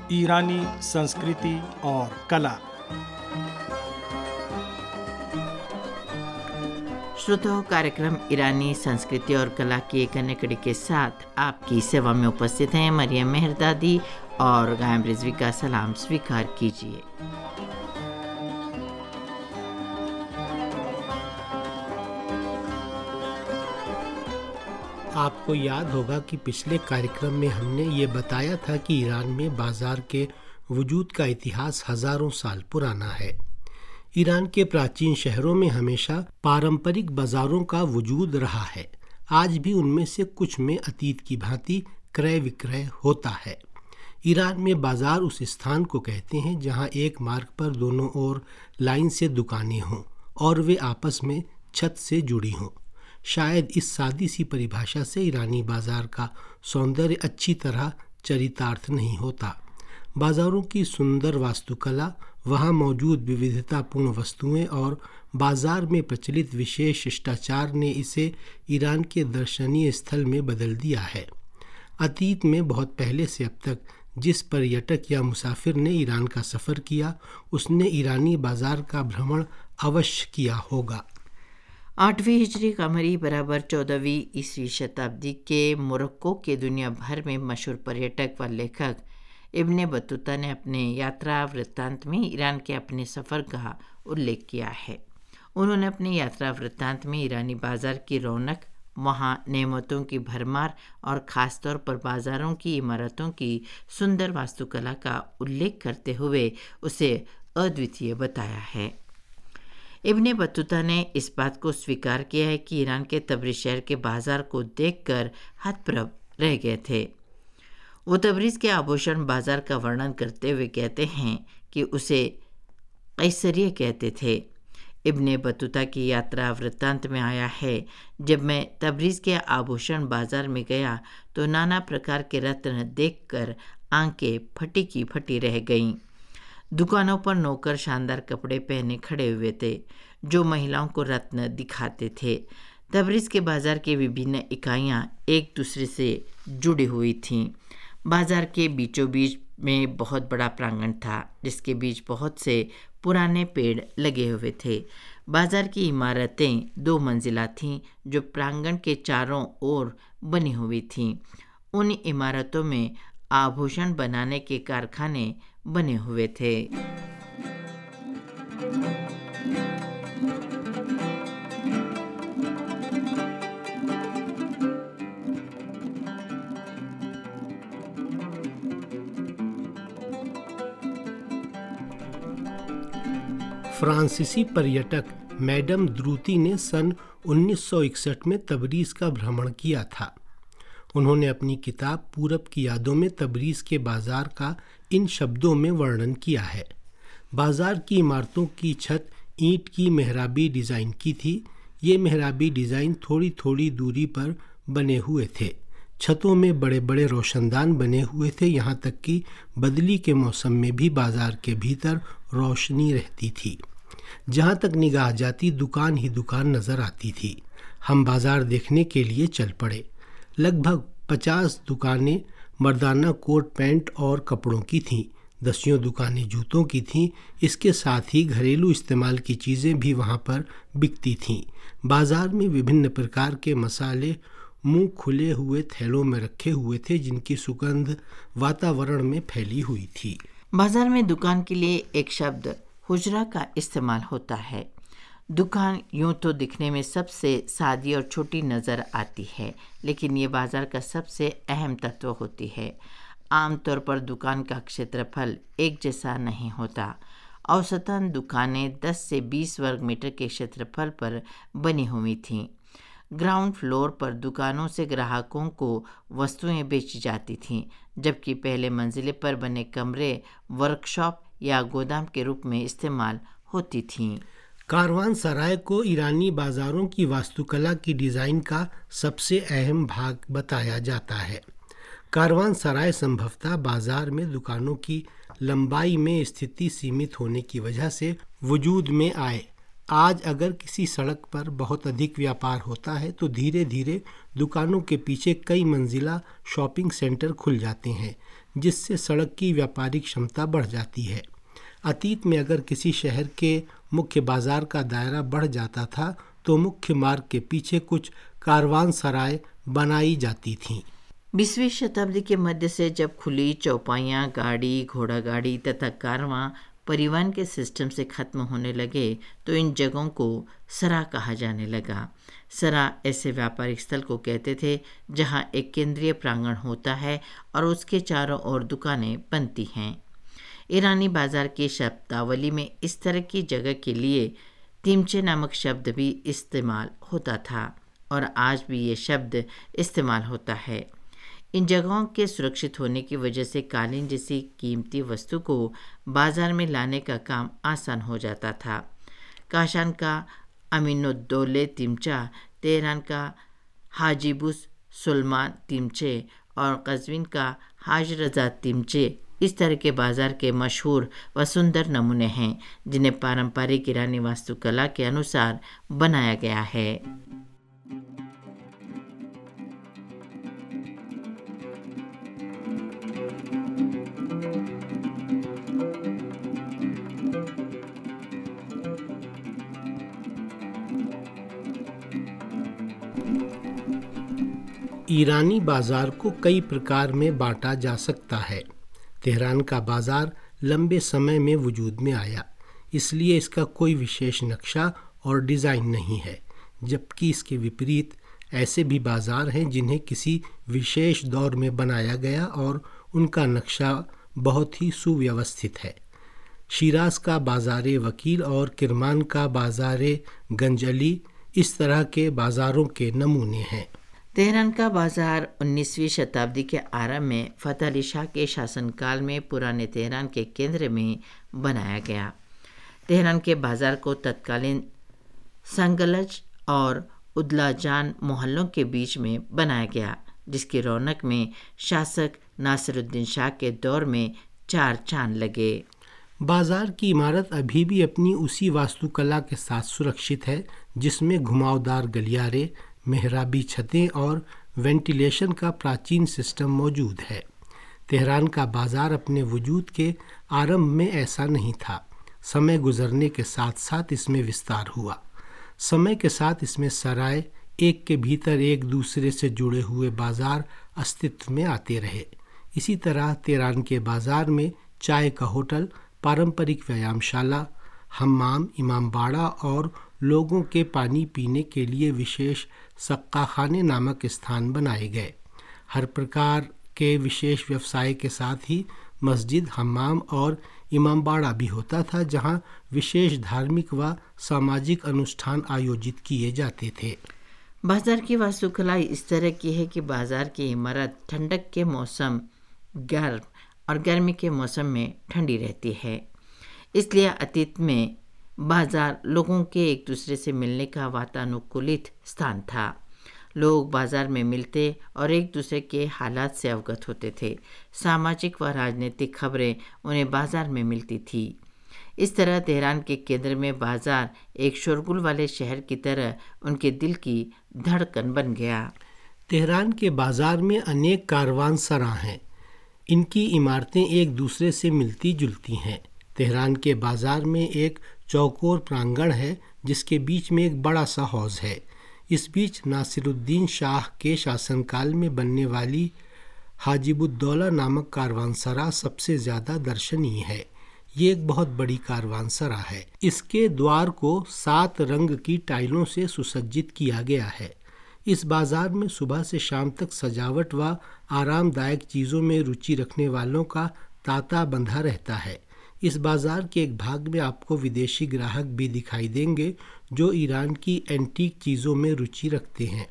ईरानी संस्कृति और कला। श्रोताओं, कार्यक्रम ईरानी संस्कृति और कला की एक अन्य कड़ी के साथ आपकी सेवा में उपस्थित हैं मरियम मेहरदादी और गायम रिजवी का सलाम स्वीकार कीजिए। आपको याद होगा कि पिछले कार्यक्रम में हमने ये बताया था कि ईरान में बाजार के वजूद का इतिहास हजारों साल पुराना है। ईरान के प्राचीन शहरों में हमेशा पारंपरिक बाजारों का वजूद रहा है। आज भी उनमें से कुछ में अतीत की भांति क्रय विक्रय होता है। ईरान में बाजार उस स्थान को कहते हैं जहां एक मार्ग पर दोनों ओर लाइन से दुकानें हों और वे आपस में छत से जुड़ी हों। शायद इस सादी सी परिभाषा से ईरानी बाजार का सौंदर्य अच्छी तरह चरितार्थ नहीं होता। बाजारों की सुंदर वास्तुकला, वहाँ मौजूद विविधतापूर्ण वस्तुएं और बाजार में प्रचलित विशेष शिष्टाचार ने इसे ईरान के दर्शनीय स्थल में बदल दिया है। अतीत में बहुत पहले से अब तक जिस पर्यटक या मुसाफिर ने ईरान का सफ़र किया, उसने ईरानी बाजार का भ्रमण अवश्य किया होगा। 8वीं हिजरी कमरी बराबर 14वीं ईस्वी शताब्दी के मोरक्को के दुनिया भर में मशहूर पर्यटक व लेखक इब्ने बतूता ने अपने यात्रा वृत्तांत में ईरान के अपने सफ़र का उल्लेख किया है। उन्होंने अपने यात्रा वृत्तांत में ईरानी बाज़ार की रौनक, वहाँ नेमतों की भरमार और ख़ास तौर पर बाज़ारों की इमारतों की सुंदर वास्तुकला का उल्लेख करते हुए उसे अद्वितीय बताया है। इब्ने बतूता ने इस बात को स्वीकार किया है कि ईरान के तबरीज़ शहर के बाज़ार को देखकर हतप्रभ रह गए थे। वो तबरीज़ के आभूषण बाज़ार का वर्णन करते हुए कहते हैं कि उसे कैसरिया कहते थे। इब्ने बतूता की यात्रा वृत्तांत में आया है, जब मैं तबरीज़ के आभूषण बाज़ार में गया तो नाना प्रकार के रत्न देखकर आंखें फटी की फटी रह गईं। दुकानों पर नौकर शानदार कपड़े पहने खड़े हुए थे जो महिलाओं को रत्न दिखाते थे। तबरीज़ के बाज़ार की विभिन्न इकाइयाँ एक दूसरे से जुड़ी हुई थीं। बाज़ार के बीचों बीच में बहुत बड़ा प्रांगण था जिसके बीच बहुत से पुराने पेड़ लगे हुए थे। बाज़ार की इमारतें 2 मंजिला थीं जो प्रांगण के चारों ओर बनी हुई थीं। उन इमारतों में आभूषण बनाने के कारखाने बने हुए थे। फ्रांसीसी पर्यटक मैडम द्रूती ने सन 1961 में तबरीज़ का भ्रमण किया था। उन्होंने अपनी किताब पूरब की यादों में तबरीज़ के बाज़ार का इन शब्दों में वर्णन किया है। बाज़ार की इमारतों की छत ईंट की मेहराबी डिज़ाइन की थी। ये मेहराबी डिज़ाइन थोड़ी थोड़ी दूरी पर बने हुए थे। छतों में बड़े बड़े रोशनदान बने हुए थे। यहाँ तक कि बदली के मौसम में भी बाज़ार के भीतर रोशनी रहती थी। जहाँ तक निगाह जाती दुकान ही दुकान नज़र आती थी। हम बाज़ार देखने के लिए चल पड़े। लगभग 50 दुकानें मर्दाना कोट पैंट और कपड़ों की थीं। 10 दुकानें जूतों की थीं। इसके साथ ही घरेलू इस्तेमाल की चीज़ें भी वहाँ पर बिकती थीं। बाज़ार में विभिन्न प्रकार के मसाले मुंह खुले हुए थैलों में रखे हुए थे जिनकी सुगंध वातावरण में फैली हुई थी। बाज़ार में दुकान के लिए एक शब्द हुजरा का इस्तेमाल होता है। दुकान यूँ तो दिखने में सबसे सादी और छोटी नज़र आती है, लेकिन ये बाज़ार का सबसे अहम तत्व होती है। आमतौर पर दुकान का क्षेत्रफल एक जैसा नहीं होता। औसतन दुकानें 10 से 20 वर्ग मीटर के क्षेत्रफल पर बनी हुई थीं। ग्राउंड फ्लोर पर दुकानों से ग्राहकों को वस्तुएं बेची जाती थीं, जबकि पहले मंजिले पर बने कमरे वर्कशॉप या गोदाम के रूप में इस्तेमाल होती थीं। कारवान सराय को ईरानी बाज़ारों की वास्तुकला की डिज़ाइन का सबसे अहम भाग बताया जाता है। कारवान सराय संभवतः बाज़ार में दुकानों की लंबाई में स्थिति सीमित होने की वजह से वजूद में आए। आज अगर किसी सड़क पर बहुत अधिक व्यापार होता है तो धीरे धीरे दुकानों के पीछे कई मंजिला शॉपिंग सेंटर खुल जाते हैं, जिससे सड़क की व्यापारिक क्षमता बढ़ जाती है। अतीत में अगर किसी शहर के मुख्य बाजार का दायरा बढ़ जाता था तो मुख्य मार्ग के पीछे कुछ कारवानसराय बनाई जाती थीं। 20वीं शताब्दी के मध्य से जब खुली चौपाइयाँ, गाड़ी, घोड़ा गाड़ी तथा कारवां परिवहन के सिस्टम से खत्म होने लगे तो इन जगहों को सरा कहा जाने लगा। सरा ऐसे व्यापारिक स्थल को कहते थे जहां एक केंद्रीय प्रांगण होता है और उसके चारों ओर दुकानें बनती हैं। ईरानी बाजार की शब्दावली में इस तरह की जगह के लिए तिमचे नामक शब्द भी इस्तेमाल होता था और आज भी ये शब्द इस्तेमाल होता है। इन जगहों के सुरक्षित होने की वजह से कालीन जैसी कीमती वस्तु को बाजार में लाने का काम आसान हो जाता था। काशान का अमीनुद्दौले तिमचा, तेहरान का हाजीबुस सुलेमान तिमचे और कज़विन का हाज रज़ा तिमचे इस तरह के बाजार के मशहूर व सुंदर नमूने हैं, जिन्हें पारंपरिक ईरानी वास्तुकला के अनुसार बनाया गया है। ईरानी बाजार को कई प्रकार में बांटा जा सकता है। तेहरान का बाजार लंबे समय में वजूद में आया, इसलिए इसका कोई विशेष नक्शा और डिज़ाइन नहीं है, जबकि इसके विपरीत ऐसे भी बाजार हैं जिन्हें किसी विशेष दौर में बनाया गया और उनका नक्शा बहुत ही सुव्यवस्थित है। शिराज का बाज़ार वकील और किरमान का बाज़ार गंज अली इस तरह के बाज़ारों के नमूने हैं। तेहरान का बाज़ार 19वीं शताब्दी के आरंभ में फ़तह अली शाह के शासनकाल में पुराने तेहरान के केंद्र में बनाया गया। तेहरान के बाज़ार को तत्कालीन संगलज और उदलाजान मोहल्लों के बीच में बनाया गया, जिसकी रौनक में शासक नासिरुद्दीन शाह के दौर में 4 चांद लगे। बाज़ार की इमारत अभी भी अपनी उसी वास्तुकला के साथ सुरक्षित है, जिसमें घुमावदार गलियारे, मेहराबी छतें और वेंटिलेशन का प्राचीन सिस्टम मौजूद है। तेहरान का बाज़ार अपने वजूद के आरंभ में ऐसा नहीं था। समय गुजरने के साथ साथ इसमें विस्तार हुआ। समय के साथ इसमें सराय, एक के भीतर एक दूसरे से जुड़े हुए बाज़ार अस्तित्व में आते रहे। इसी तरह तेहरान के बाज़ार में चाय का होटल, पारंपरिक व्यायामशाला, हम्माम, इमामबाड़ा और लोगों के पानी पीने के लिए विशेष सक्काखाने नामक स्थान बनाए गए। हर प्रकार के विशेष व्यवसाय के साथ ही मस्जिद, हम्माम और इमामबाड़ा भी होता था, जहां विशेष धार्मिक व सामाजिक अनुष्ठान आयोजित किए जाते थे। बाज़ार की वास्तुकला इस तरह की है कि बाज़ार की इमारत ठंडक के मौसम गर्म और गर्मी के मौसम में ठंडी रहती है। इसलिए अतीत में बाज़ार लोगों के एक दूसरे से मिलने का वातानुकूलित स्थान था। लोग बाज़ार में मिलते और एक दूसरे के हालात से अवगत होते थे। सामाजिक व राजनीतिक खबरें उन्हें बाज़ार में मिलती थी। इस तरह तेहरान के केंद्र में बाज़ार एक शोरगुल वाले शहर की तरह उनके दिल की धड़कन बन गया। तेहरान के बाज़ार में अनेक कारवानसरा हैं। इनकी इमारतें एक दूसरे से मिलती जुलती हैं। तेहरान के बाज़ार में एक चौकोर प्रांगण है, जिसके बीच में एक बड़ा सा हौज़ है। इस बीच नासिरुद्दीन शाह के शासनकाल में बनने वाली हाजिबुद्दौला नामक कारवानसरा सबसे ज़्यादा दर्शनीय है। ये एक बहुत बड़ी कारवानसरा है। इसके द्वार को 7 रंग की टाइलों से सुसज्जित किया गया है। इस बाज़ार में सुबह से शाम तक सजावट व आरामदायक चीज़ों में रुचि रखने वालों का तांता बंधा रहता है। इस बाज़ार के एक भाग में आपको विदेशी ग्राहक भी दिखाई देंगे जो ईरान की एंटीक चीज़ों में रुचि रखते हैं।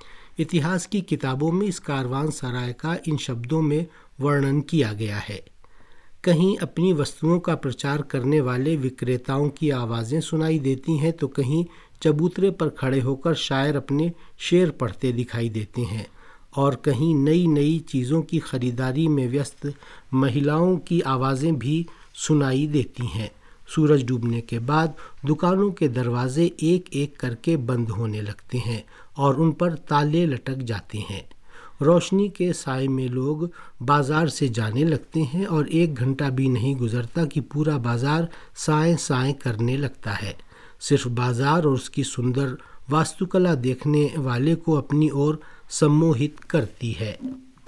इतिहास की किताबों में इस कारवानसराय का इन शब्दों में वर्णन किया गया है। कहीं अपनी वस्तुओं का प्रचार करने वाले विक्रेताओं की आवाज़ें सुनाई देती हैं, तो कहीं चबूतरे पर खड़े होकर शायर अपने शेर पढ़ते दिखाई देते हैं और कहीं नई नई चीज़ों की खरीदारी में व्यस्त महिलाओं की आवाज़ें भी सुनाई देती हैं। सूरज डूबने के बाद दुकानों के दरवाजे एक एक करके बंद होने लगते हैं और उन पर ताले लटक जाते हैं। रोशनी के साए में लोग बाजार से जाने लगते हैं और 1 घंटा भी नहीं गुजरता कि पूरा बाजार साए साए करने लगता है। सिर्फ बाजार और उसकी सुंदर वास्तुकला देखने वाले को अपनी ओर सम्मोहित करती है।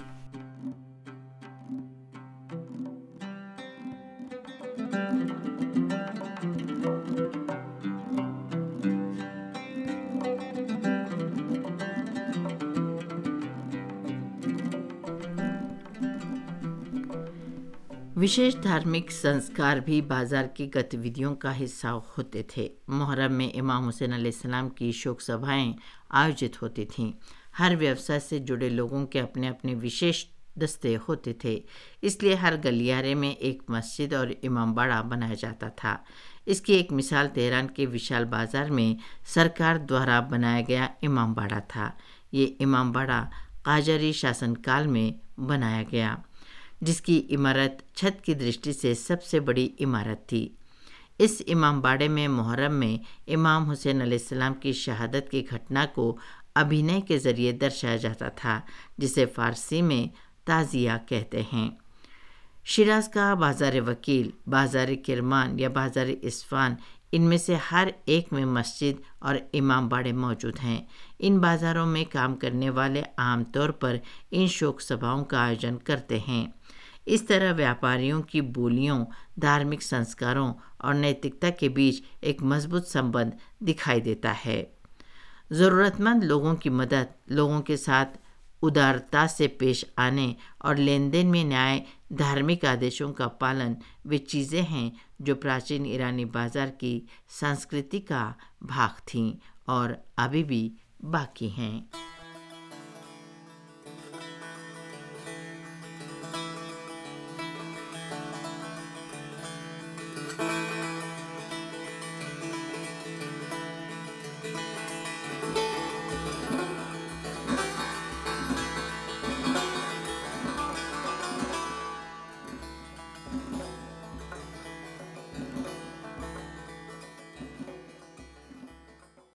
विशेष धार्मिक संस्कार भी बाजार की गतिविधियों का हिस्सा होते थे। मुहर्रम में इमाम हुसैन अलैहिस्सलाम की शोक सभाएं आयोजित होती थीं। हर व्यवसाय से जुड़े लोगों के अपने अपने विशेष दस्ते होते थे, इसलिए हर गलियारे में एक मस्जिद और इमामबाड़ा बनाया जाता था। इसकी एक मिसाल तेहरान के विशाल बाजार में सरकार द्वारा बनाया गया इमामबाड़ा था। ये इमामबाड़ा काजरी शासनकाल में बनाया गया, जिसकी इमारत छत की दृष्टि से सबसे बड़ी इमारत थी। इस इमामबाड़े में मुहर्रम में इमाम हुसैन अलैहिस्सलाम की शहादत की घटना को अभिनय के ज़रिए दर्शाया जाता था, जिसे फ़ारसी में ताज़िया कहते हैं। शिराज का बाज़ार वकील, बाज़ार किरमान या बाज़ार इस्फान, इनमें से हर एक में मस्जिद और इमामबाड़े मौजूद हैं। इन बाज़ारों में काम करने वाले आम तौर पर इन शोक सभाओं का आयोजन करते हैं। इस तरह व्यापारियों की बोलियों, धार्मिक संस्कारों और नैतिकता के बीच एक मजबूत संबंध दिखाई देता है। ज़रूरतमंद लोगों की मदद, लोगों के साथ उदारता से पेश आने और लेन देन में न्याय, धार्मिक आदेशों का पालन वे चीज़ें हैं जो प्राचीन ईरानी बाज़ार की संस्कृति का भाग थीं और अभी भी बाकी हैं।